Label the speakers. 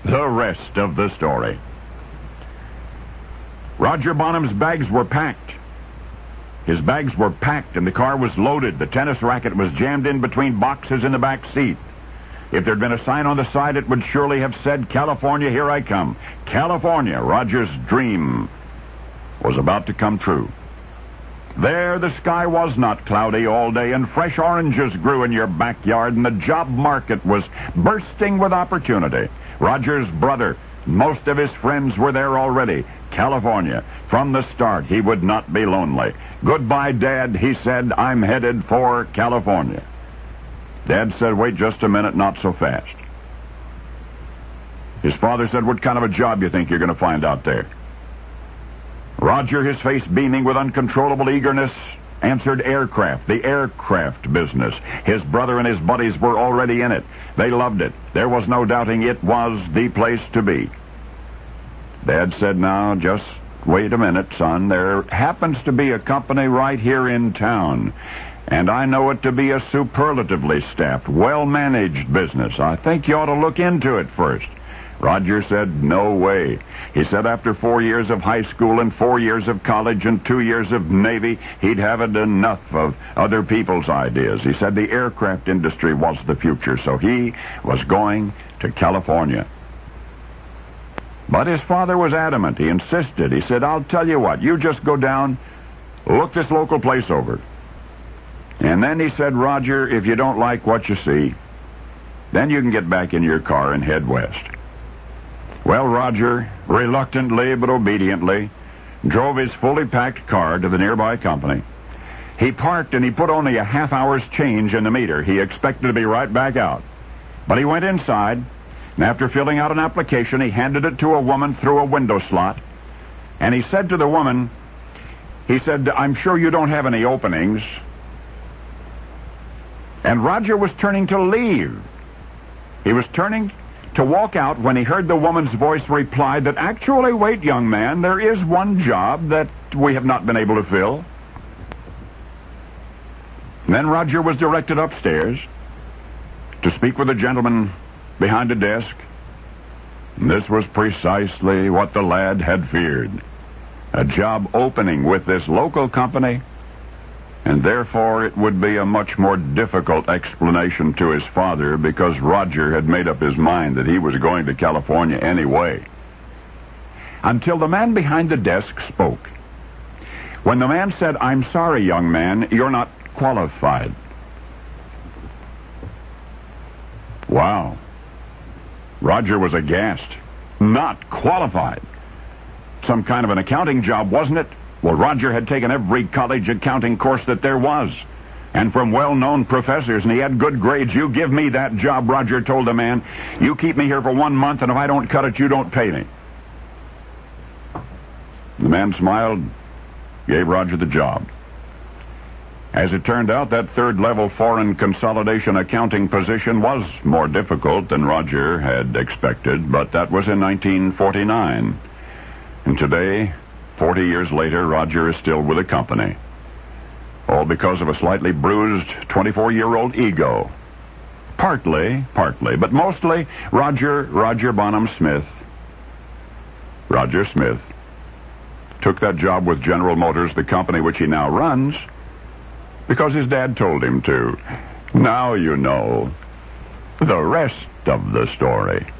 Speaker 1: the rest of the story. Roger Bonham's bags were packed. His bags were packed and the car was loaded. The tennis racket was jammed in between boxes in the back seat. If there'd been a sign on the side, it would surely have said, "California, here I come." California, Roger's dream, was about to come true. There, the sky was not cloudy all day, and fresh oranges grew in your backyard, and the job market was bursting with opportunity. Roger's brother, most of his friends were there already. California. From the start, he would not be lonely. "Goodbye, Dad," he said. "I'm headed for California." Dad said, "Wait just a minute, not so fast." His father said, "What kind of a job you think you're going to find out there?" Roger, his face beaming with uncontrollable eagerness, answered aircraft, the aircraft business. His brother and his buddies were already in it. They loved it. There was no doubting it was the place to be. Dad said, "Now, just wait a minute, son. There happens to be a company right here in town, and I know it to be a superlatively staffed, well-managed business. I think you ought to look into it first." Roger said, "No way." He said after 4 years of high school and 4 years of college and 2 years of Navy, he'd had enough of other people's ideas. He said the aircraft industry was the future, so he was going to California. But his father was adamant. He insisted. He said, "I'll tell you what, you just go down, look this local place over. And then," he said, "Roger, if you don't like what you see, then you can get back in your car and head west." Well, Roger, reluctantly but obediently, drove his fully packed car to the nearby company. He parked and he put only a half hour's change in the meter. He expected to be right back out. But he went inside, and after filling out an application, he handed it to a woman through a window slot. And he said to the woman, he said, "I'm sure you don't have any openings." And Roger was turning to leave. He was turning to walk out when he heard the woman's voice reply that, "Actually, wait, young man, there is one job that we have not been able to fill." And then Roger was directed upstairs to speak with a gentleman behind a desk. And this was precisely what the lad had feared. A job opening with this local company, and therefore it would be a much more difficult explanation to his father because Roger had made up his mind that he was going to California anyway. Until the man behind the desk spoke. When the man said, "I'm sorry, young man, you're not qualified." Wow. Roger was aghast. Not qualified. Some kind of an accounting job, wasn't it? Well, Roger had taken every college accounting course that there was, and from well-known professors, and he had good grades. "You give me that job," Roger told the man. "You keep me here for 1 month, and if I don't cut it, you don't pay me." The man smiled, gave Roger the job. As it turned out, that third-level foreign consolidation accounting position was more difficult than Roger had expected, but that was in 1949. And today, 40 years later, Roger is still with the company. All because of a slightly bruised 24-year-old ego. Partly, but mostly Roger Bonham Smith. Roger Smith took that job with General Motors, the company which he now runs, because his dad told him to. Now you know the rest of the story.